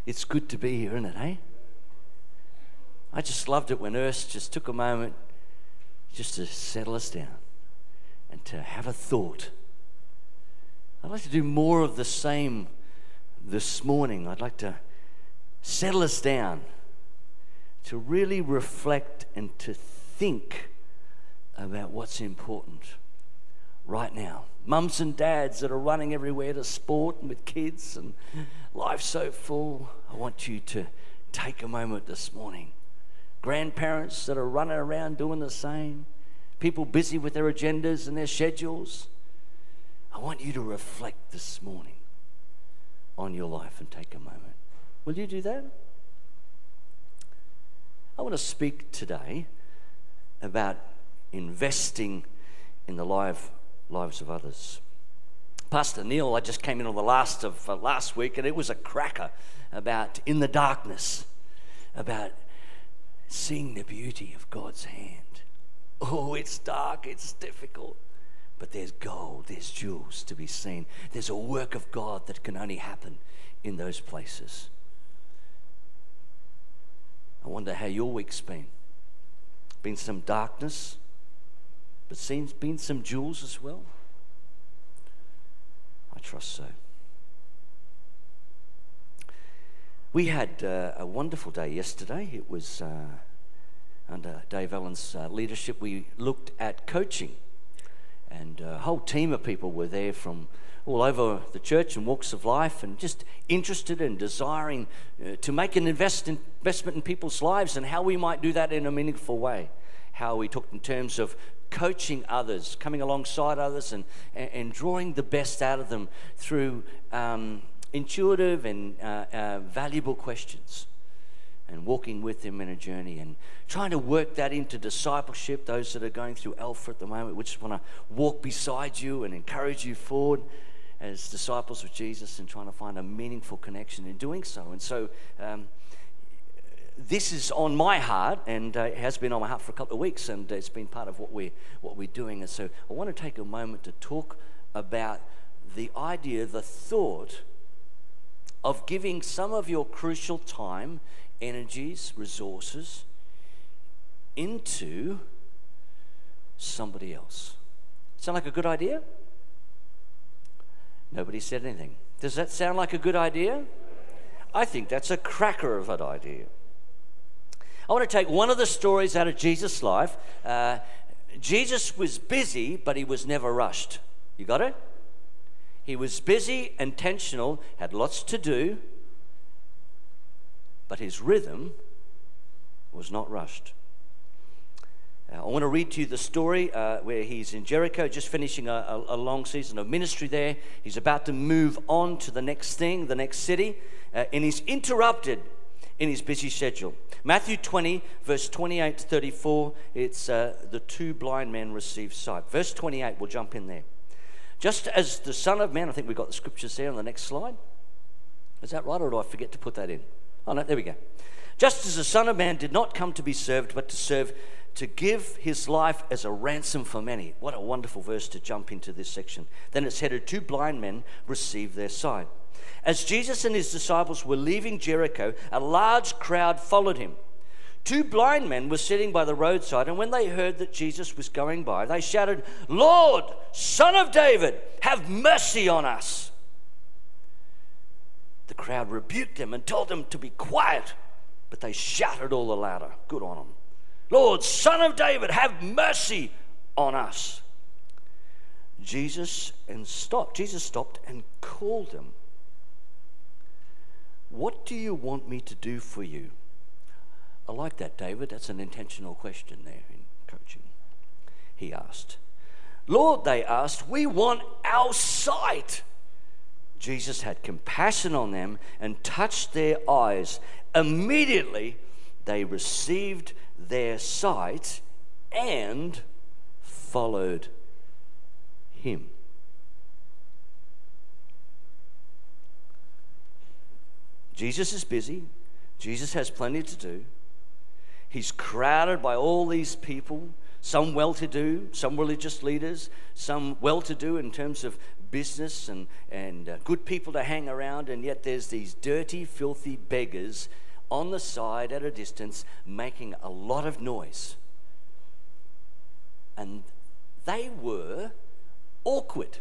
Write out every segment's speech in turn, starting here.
It's good to be here, isn't it, hey? I just loved it when Urs just took a moment just to settle us down and to have a thought. I'd like to do more of the same this morning. I'd like to settle us down to really reflect and to think about what's important right now. Mums and dads that are running everywhere to sport and with kids and life's so full, I want you to take a moment this morning. Grandparents that are running around doing the same, people busy with their agendas and their schedules, I want you to reflect this morning on your life and take a moment. Will you do that? I want to speak today about investing in the lives of others. Pastor Neil, I just came in on the last of last week, and it was a cracker about in the darkness, about seeing the beauty of God's hand. Oh, it's dark, it's difficult, but there's gold, there's jewels to be seen. There's a work of God that can only happen in those places. I wonder how your week's been. Been some darkness, but been some jewels as well? I trust so. We had a wonderful day yesterday. It was under Dave Allen's leadership. We looked at coaching, and a whole team of people were there from all over the church and walks of life, and just interested and desiring to make an investment in people's lives, and how we might do that in a meaningful way. How we talked in terms of coaching others, coming alongside others, and drawing the best out of them through intuitive and valuable questions, and walking with them in a journey, and trying to work that into discipleship. Those that are going through Alpha at the moment, we just want to walk beside you and encourage you forward as disciples of Jesus, and trying to find a meaningful connection in doing so. And so this is on my heart, and it has been on my heart for a couple of weeks, and it's been part of what we're doing. And so I want to take a moment to talk about the idea, the thought of giving some of your crucial time, energies, resources into somebody else. Sound like a good idea? Nobody said anything. Does that sound like a good idea? I think that's a cracker of an idea. I want to take one of the stories out of Jesus' life. Jesus was busy, but he was never rushed. You got it? He was busy, intentional, had lots to do, but his rhythm was not rushed. I want to read to you the story where he's in Jericho, just finishing a long season of ministry there. He's about to move on to the next thing, the next city, and he's interrupted in his busy schedule. Matthew 20, verse 28 to 34, it's the two blind men receive sight. Verse 28, we'll jump in there. Just as the Son of Man, I think we've got the scriptures there on the next slide. Is that right, or do I forget to put that in? Oh, no, there we go. Just as the Son of Man did not come to be served, but to serve, to give his life as a ransom for many. What a wonderful verse to jump into this section. Then it's headed, two blind men received their sight. As Jesus and his disciples were leaving Jericho, a large crowd followed him. Two blind men were sitting by the roadside, and when they heard that Jesus was going by, they shouted, "Lord, Son of David, have mercy on us." The crowd rebuked them and told them to be quiet, but they shouted all the louder. Good on them. "Lord, Son of David, have mercy on us." Jesus stopped and called them. "What do you want me to do for you?" I like that, David. That's an intentional question there in coaching. He asked. "Lord," they asked, "we want our sight." Jesus had compassion on them and touched their eyes. Immediately, they received their sight and followed him. Jesus is busy. Jesus has plenty to do. He's crowded by all these people, some well-to-do, some religious leaders, some well-to-do in terms of business and good people to hang around, and yet there's these dirty, filthy beggars on the side at a distance making a lot of noise. And they were awkward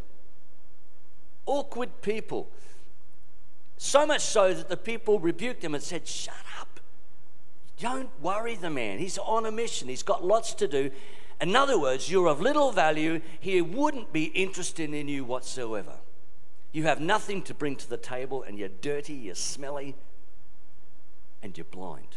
people. So much so that the people rebuked him and said, "Shut up. Don't worry the man. He's on a mission. He's got lots to do. In other words, you're of little value. He wouldn't be interested in you whatsoever. You have nothing to bring to the table, and you're dirty, you're smelly, and you're blind."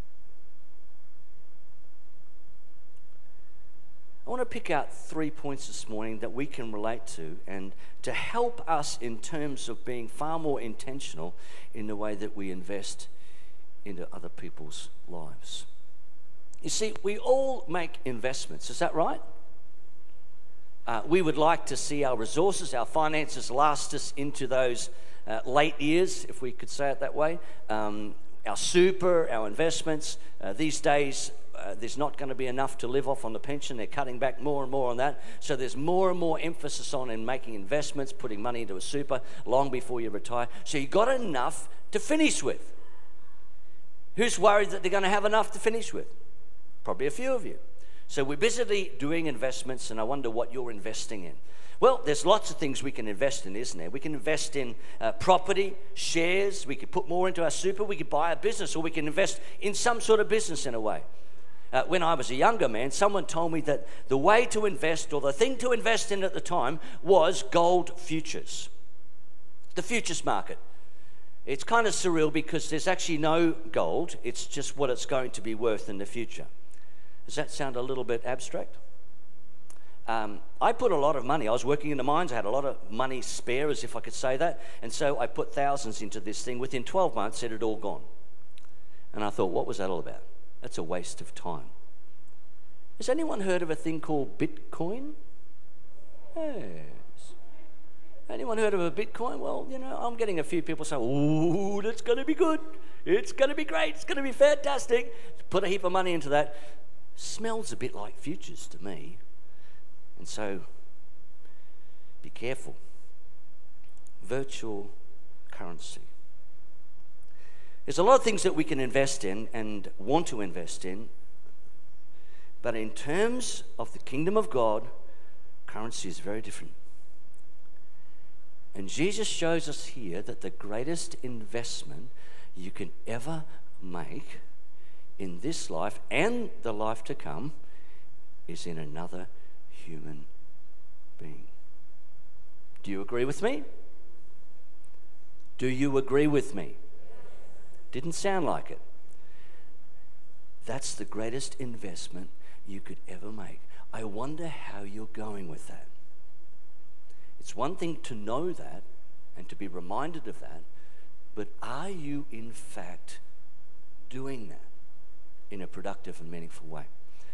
I want to pick out 3 points this morning that we can relate to and to help us in terms of being far more intentional in the way that we invest into other people's lives. You see, we all make investments, is that right? We would like to see our resources, our finances last us into those late years, if we could say it that way. Our super, our investments. These days, there's not going to be enough to live off on the pension. They're cutting back more and more on that. So there's more and more emphasis on in making investments, putting money into a super long before you retire. So you got enough to finish with. Who's worried that they're going to have enough to finish with? Probably a few of you. So we're busily doing investments, and I wonder what you're investing in. Well, there's lots of things we can invest in, isn't there? We can invest in property, shares. We could put more into our super. We could buy a business, or we can invest in some sort of business in a way. When I was a younger man, someone told me that the way to invest, or the thing to invest in at the time, was gold futures. The futures market. It's kind of surreal because there's actually no gold. It's just what it's going to be worth in the future. Does that sound a little bit abstract? I put a lot of money. I was working in the mines. I had a lot of money spare, as if I could say that. And so I put thousands into this thing. Within 12 months, it had all gone. And I thought, what was that all about? That's a waste of time. Has anyone heard of a thing called Bitcoin? Yes. Anyone heard of a Bitcoin? Well, you know, I'm getting a few people saying, "Ooh, that's going to be good. It's going to be great. It's going to be fantastic." Put a heap of money into that. Smells a bit like futures to me. And so, be careful. Virtual currency. There's a lot of things that we can invest in and want to invest in, but in terms of the kingdom of God, currency is very different. And Jesus shows us here that the greatest investment you can ever make in this life and the life to come is in another human being. Do you agree with me? Do you agree with me? Didn't sound like it. That's the greatest investment you could ever make. I wonder how you're going with that. It's one thing to know that and to be reminded of that, but are you in fact doing that in a productive and meaningful way?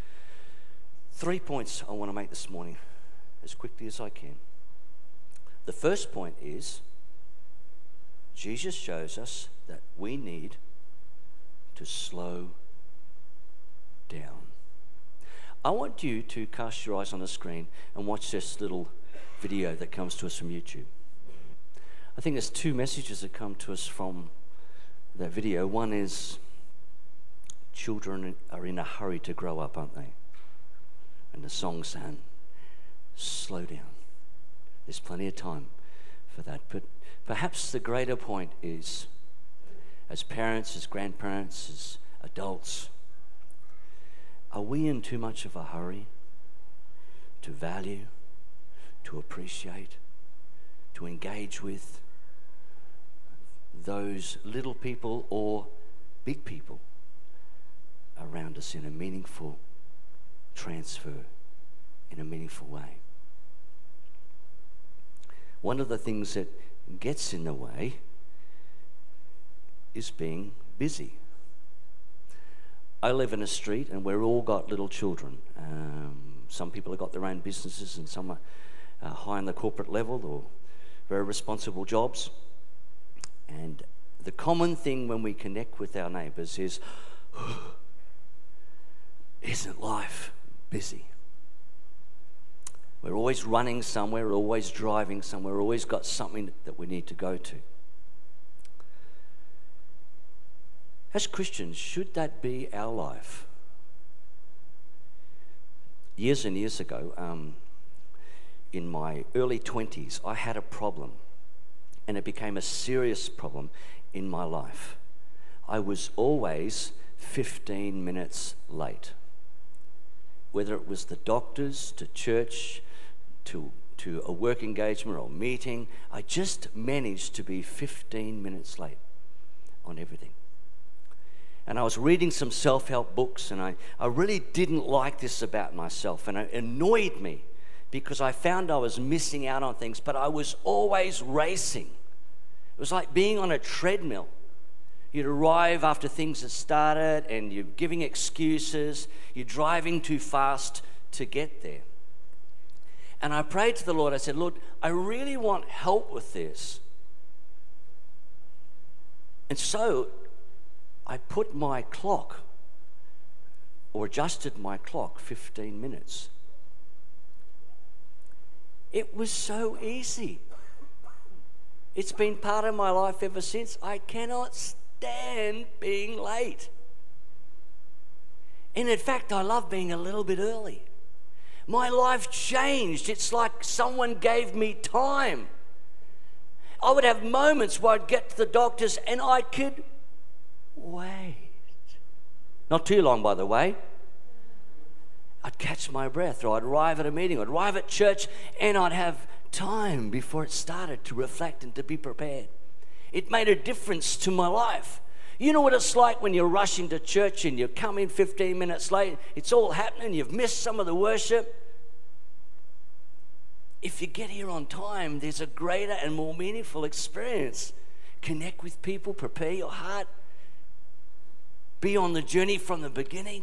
3 points I want to make this morning as quickly as I can. The first point is Jesus shows us that we need to slow down. I want you to cast your eyes on the screen and watch this little video that comes to us from YouTube. I think there's 2 messages that come to us from that video. One is children are in a hurry to grow up, aren't they? And the song saying, slow down. There's plenty of time for that. But perhaps the greater point is, as parents, as grandparents, as adults, are we in too much of a hurry to value, to appreciate, to engage with those little people or big people around us in a meaningful transfer, in a meaningful way? One of the things that gets in the way is being busy. I live in a street and we've all got little children. Some people have got their own businesses and some are high on the corporate level or very responsible jobs. And the common thing when we connect with our neighbours is, isn't life busy? We're always running somewhere, we're always driving somewhere, we've always got something that we need to go to. As Christians, should that be our life? Years and years ago, in my early 20s, I had a problem, and it became a serious problem in my life. I was always 15 minutes late. Whether it was the doctors, to church, to a work engagement or meeting, I just managed to be 15 minutes late on everything. And I was reading some self-help books, and I really didn't like this about myself, and it annoyed me because I found I was missing out on things, but I was always racing. It was like being on a treadmill. You'd arrive after things had started, and you're giving excuses, you're driving too fast to get there. And I prayed to the Lord, I said, Lord, I really want help with this. And so I put my clock, or adjusted my clock 15 minutes. It was so easy. It's been part of my life ever since. I cannot stand being late. And in fact, I love being a little bit early. My life changed. It's like someone gave me time. I would have moments where I'd get to the doctors and I could wait. Not too long, by the way. I'd catch my breath, or I'd arrive at a meeting, I'd arrive at church, and I'd have time before it started to reflect and to be prepared. It made a difference to my life. You know what it's like when you're rushing to church and you come in 15 minutes late, it's all happening, you've missed some of the worship. If you get here on time, there's a greater and more meaningful experience. Connect with people, prepare your heart, be on the journey from the beginning.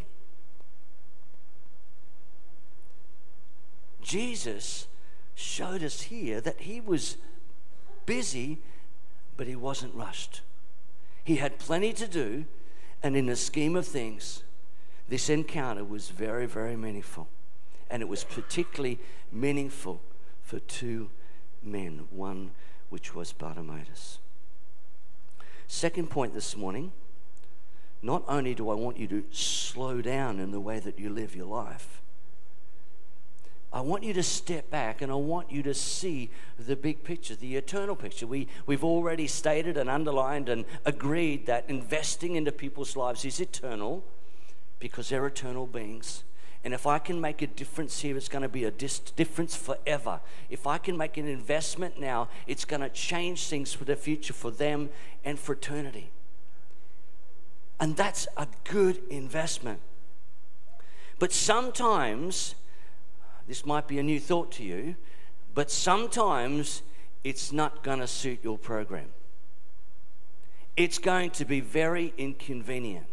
Jesus showed us here that he was busy, but he wasn't rushed. He had plenty to do, and in the scheme of things, this encounter was very, very meaningful. And it was particularly meaningful for two men, one which was Bartimaeus. Second point this morning, not only do I want you to slow down in the way that you live your life, I want you to step back and I want you to see the big picture, the eternal picture. We've already stated and underlined and agreed that investing into people's lives is eternal because they're eternal beings. And if I can make a difference here, it's going to be a difference forever. If I can make an investment now, it's going to change things for the future, for them and for eternity. And that's a good investment. But sometimes, this might be a new thought to you, but sometimes it's not going to suit your program. It's going to be very inconvenient.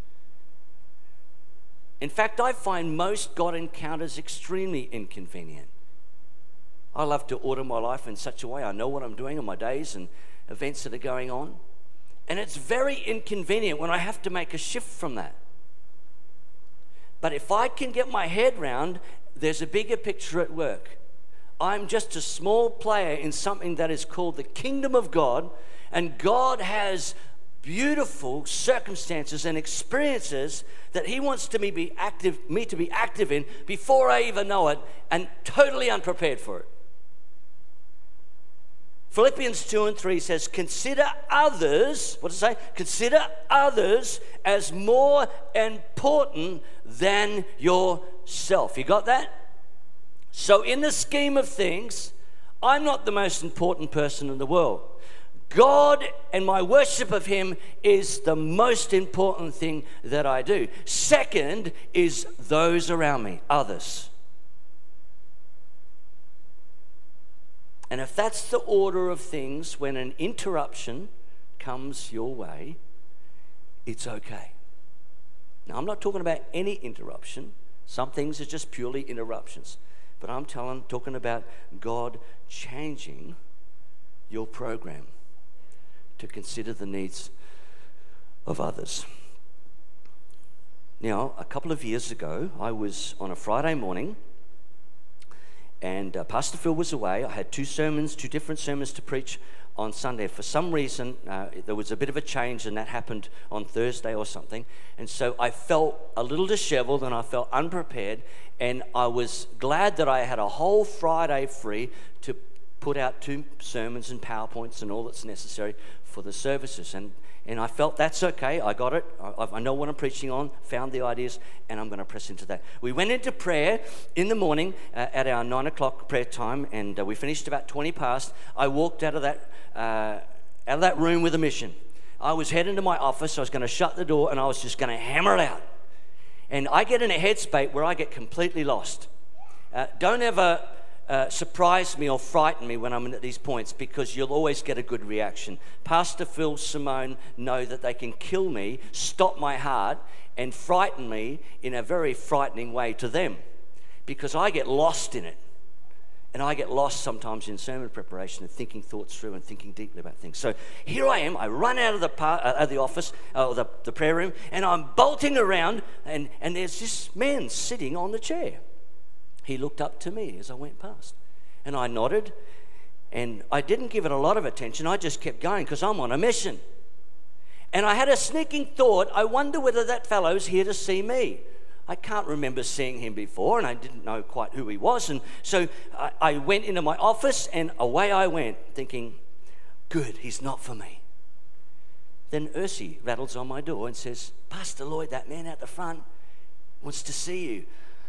In fact, I find most God encounters extremely inconvenient. I love to order my life in such a way I know what I'm doing on my days and events that are going on. And it's very inconvenient when I have to make a shift from that. But if I can get my head round, there's a bigger picture at work. I'm just a small player in something that is called the kingdom of God, and God has beautiful circumstances and experiences that he wants me to be active in before I even know it, and totally unprepared for it. Philippians 2:3 says, consider others, what does it say? Consider others as more important than yourself. You got that? So in the scheme of things, I'm not the most important person in the world. God and my worship of him is the most important thing that I do. Second is those around me, others. And if that's the order of things, when an interruption comes your way, it's okay. Now, I'm not talking about any interruption. Some things are just purely interruptions. But I'm talking about God changing your program to consider the needs of others. Now, a couple of years ago, I was on a Friday morning, And Pastor Phil was away. I had two different sermons to preach on Sunday. For some reason, there was a bit of a change, and that happened on Thursday or something. And so I felt a little disheveled, and I felt unprepared. And I was glad that I had a whole Friday free to put out 2 sermons and PowerPoints and all that's necessary for the services. And I felt that's okay. I got it. I know what I'm preaching on, found the ideas, and I'm going to press into that. We went into prayer in the morning at our 9 o'clock prayer time, and we finished about 20 past. I walked out of that room with a mission. I was heading to my office. I was going to shut the door, and I was just going to hammer it out. And I get in a headspace where I get completely lost. Don't ever surprise me or frighten me when I'm at these points, because you'll always get a good reaction. Pastor Phil, Simone know that they can kill me, stop my heart, and frighten me in a very frightening way to them, because I get lost in it. And I get lost sometimes in sermon preparation and thinking thoughts through and thinking deeply about things. So here I am. I run out of the office, or the prayer room, and I'm bolting around, and there's this man sitting on the chair. He looked up to me as I went past, and I nodded, and I didn't give it a lot of attention. I just kept going because I'm on a mission. And I had a sneaking thought, I wonder whether that fellow's here to see me. I can't remember seeing him before, and I didn't know quite who he was. And so I went into my office, and away I went, thinking, good, he's not for me. Then Ursi rattles on my door and says, Pastor Lloyd, that man out the front wants to see you.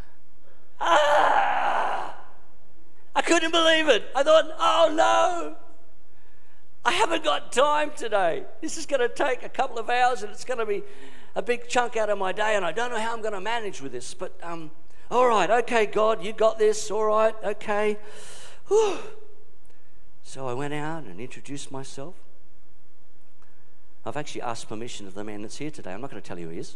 I couldn't believe it. I thought, oh no, I haven't got time today. This is going to take a couple of hours, and it's going to be a big chunk out of my day, and I don't know how I'm going to manage with this. But all right, okay, God, you got this. All right, okay. Whew. So I went out and introduced myself. I've actually asked permission of the man that's here today. I'm not going to tell you who he is.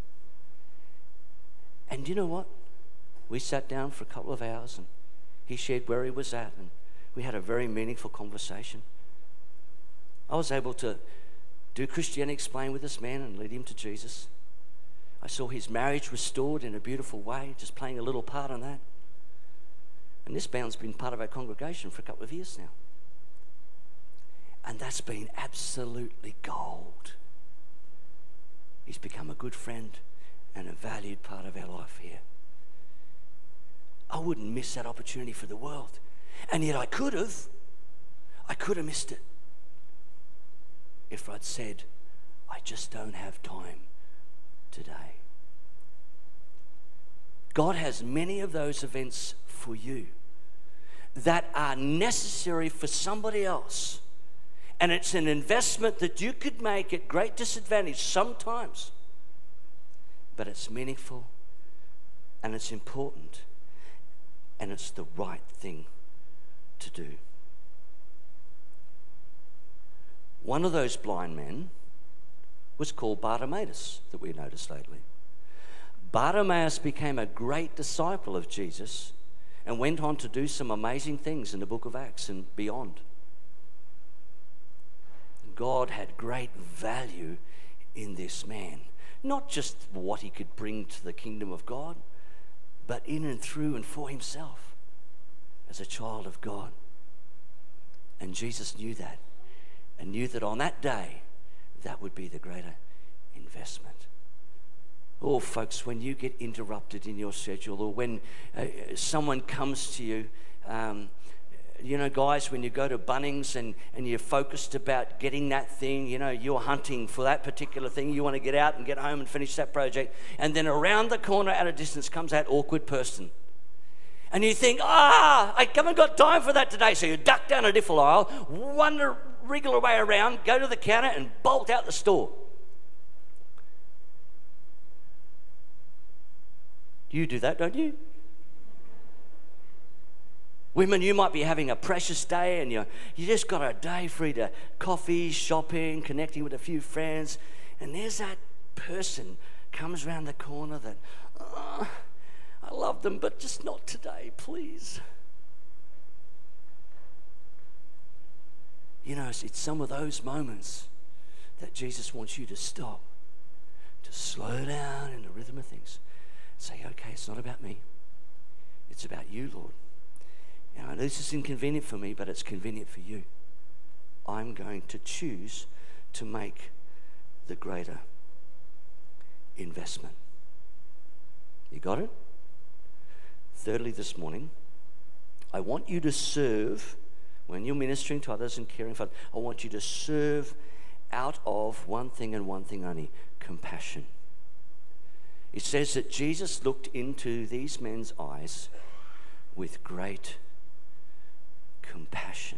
And you know what? We sat down for a couple of hours, and he shared where he was at, and we had a very meaningful conversation. I was able to do Christianity Explained with this man and lead him to Jesus. I saw his marriage restored in a beautiful way, just playing a little part in that. And this man's been part of our congregation for a couple of years now. And that's been absolutely gold. He's become a good friend and a valued part of our life here. I wouldn't miss that opportunity for the world. And yet I could have missed it if I'd said, I just don't have time today. God has many of those events for you that are necessary for somebody else. And it's an investment that you could make at great disadvantage sometimes. But it's meaningful, and it's important, and it's the right thing to do. One of those blind men was called Bartimaeus, that we noticed lately. Bartimaeus became a great disciple of Jesus and went on to do some amazing things in the book of Acts and beyond. God had great value in this man, not just what he could bring to the kingdom of God, but in and through and for himself as a child of God. And Jesus knew that, and knew that on that day, that would be the greater investment. Oh, folks, when you get interrupted in your schedule, or when someone comes to you, you know, guys, when you go to Bunnings and you're focused about getting that thing, you know, you're hunting for that particular thing, you want to get out and get home and finish that project, and then around the corner at a distance comes that awkward person. And you think, I haven't got time for that today. So you duck down a different aisle, wriggle away around, go to the counter and bolt out the store. You do that, don't you? Women, you might be having a precious day, and you just got a day free to coffee, shopping, connecting with a few friends, and there's that person comes around the corner that, I love them, but just not today, please. You know, it's some of those moments that Jesus wants you to stop, to slow down in the rhythm of things. Say, okay, it's not about me. It's about you, Lord. I know this is inconvenient for me, but it's convenient for you. I'm going to choose to make the greater investment. You got it? Thirdly, this morning, I want you to serve, when you're ministering to others and caring for others, I want you to serve out of one thing and one thing only, compassion. It says that Jesus looked into these men's eyes with great compassion.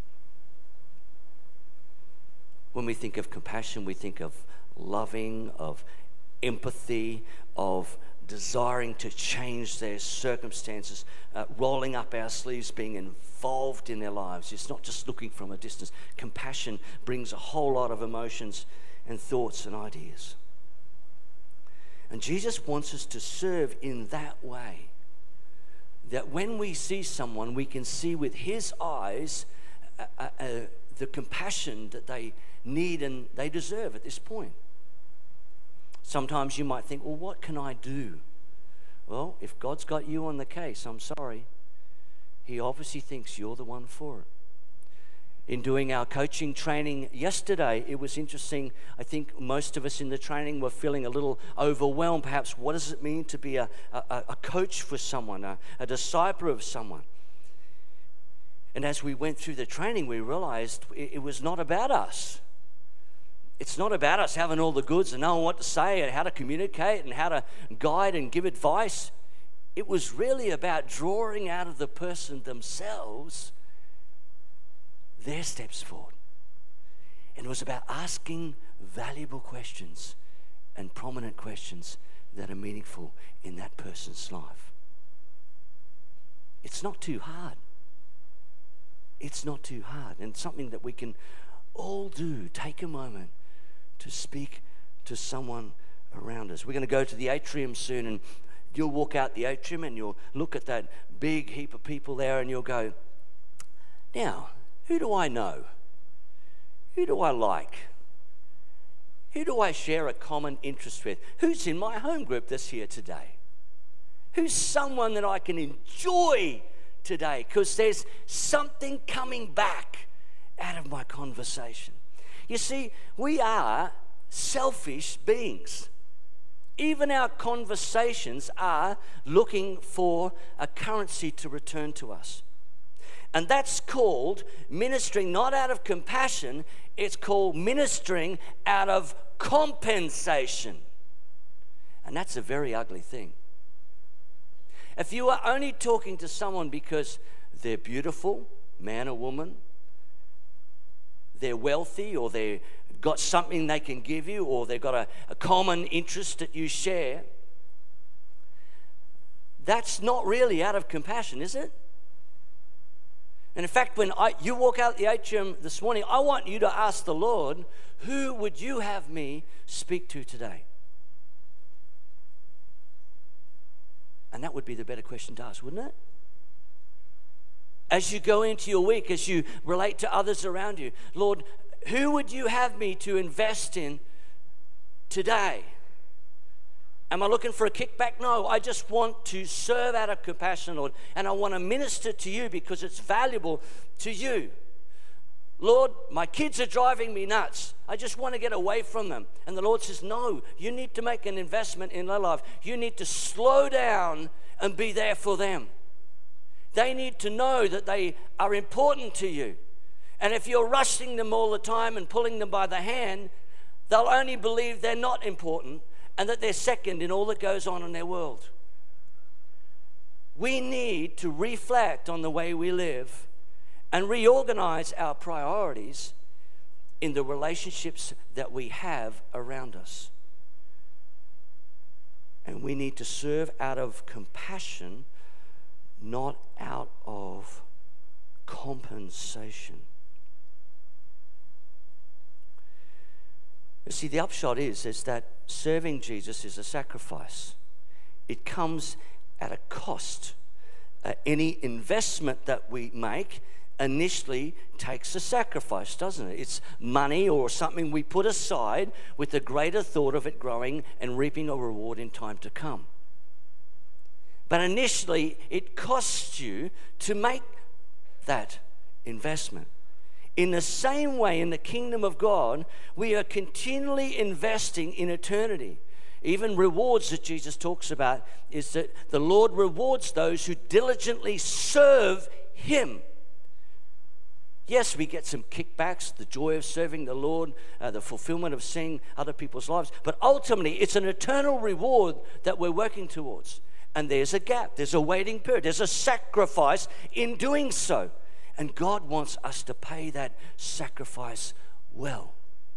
When we think of compassion, we think of loving, of empathy, of desiring to change their circumstances, rolling up our sleeves, being involved in their lives. It's not just looking from a distance. Compassion brings a whole lot of emotions and thoughts and ideas. And Jesus wants us to serve in that way, that when we see someone, we can see with his eyes the compassion that they need and they deserve at this point. Sometimes you might think, well, what can I do? Well, if God's got you on the case, I'm sorry. He obviously thinks you're the one for it. In doing our coaching training yesterday, it was interesting. I think most of us in the training were feeling a little overwhelmed. Perhaps, what does it mean to be a coach for someone, a disciple of someone? And as we went through the training, we realized it was not about us. It's not about us having all the goods and knowing what to say and how to communicate and how to guide and give advice. It was really about drawing out of the person themselves their steps forward. And it was about asking valuable questions and prominent questions that are meaningful in that person's life. It's not too hard. It's not too hard. And something that we can all do. Take a moment to speak to someone around us. We're going to go to the atrium soon, and you'll walk out the atrium and you'll look at that big heap of people there and you'll go, now, who do I know? Who do I like? Who do I share a common interest with? Who's in my home group this year today? Who's someone that I can enjoy today? Because there's something coming back out of my conversation. You see, we are selfish beings. Even our conversations are looking for a currency to return to us. And that's called ministering not out of compassion, it's called ministering out of compensation. And that's a very ugly thing. If you are only talking to someone because they're beautiful, man or woman, they're wealthy, or they've got something they can give you, or they've got a common interest that you share, that's not really out of compassion, is it? And in fact, when you walk out the atrium this morning, I want you to ask the Lord, who would you have me speak to today? And that would be the better question to ask, wouldn't it? As you go into your week, as you relate to others around you, Lord, who would you have me to invest in today? Am I looking for a kickback? No, I just want to serve out of compassion, Lord. And I want to minister to you because it's valuable to you. Lord, my kids are driving me nuts. I just want to get away from them. And the Lord says, no, you need to make an investment in their life. You need to slow down and be there for them. They need to know that they are important to you. And if you're rushing them all the time and pulling them by the hand, they'll only believe they're not important and that they're second in all that goes on in their world. We need to reflect on the way we live and reorganize our priorities in the relationships that we have around us. And we need to serve out of compassion, not out of compensation. You see, the upshot is that serving Jesus is a sacrifice. It comes at a cost. Any investment that we make initially takes a sacrifice, doesn't it? It's money or something we put aside with the greater thought of it growing and reaping a reward in time to come. But initially, it costs you to make that investment. In the same way, in the kingdom of God, we are continually investing in eternity. Even rewards that Jesus talks about is that the Lord rewards those who diligently serve Him. Yes, we get some kickbacks, the joy of serving the Lord, the fulfillment of seeing other people's lives, but ultimately it's an eternal reward that we're working towards. And there's a gap, there's a waiting period, there's a sacrifice in doing so. And God wants us to pay that sacrifice well.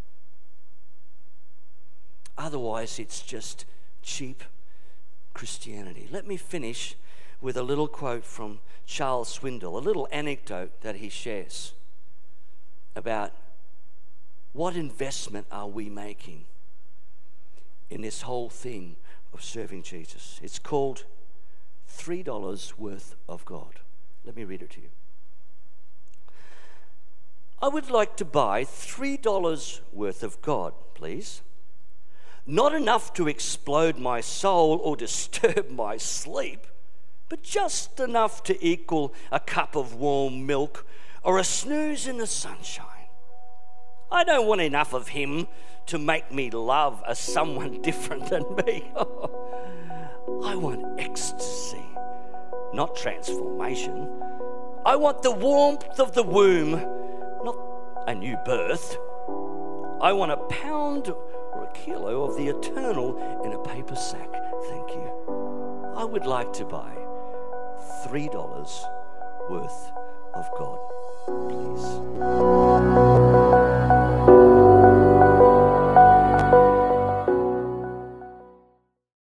Otherwise, it's just cheap Christianity. Let me finish with a little quote from Charles Swindoll, a little anecdote that he shares about what investment are we making in this whole thing of serving Jesus. It's called $3 worth of God. Let me read it to you. I would like to buy $3 worth of God, please. Not enough to explode my soul or disturb my sleep, but just enough to equal a cup of warm milk or a snooze in the sunshine. I don't want enough of Him to make me love as someone different than me. I want ecstasy, not transformation. I want the warmth of the womb, not a new birth. I want a pound or a kilo of the eternal in a paper sack. Thank you. I would like to buy $3 worth of God, please.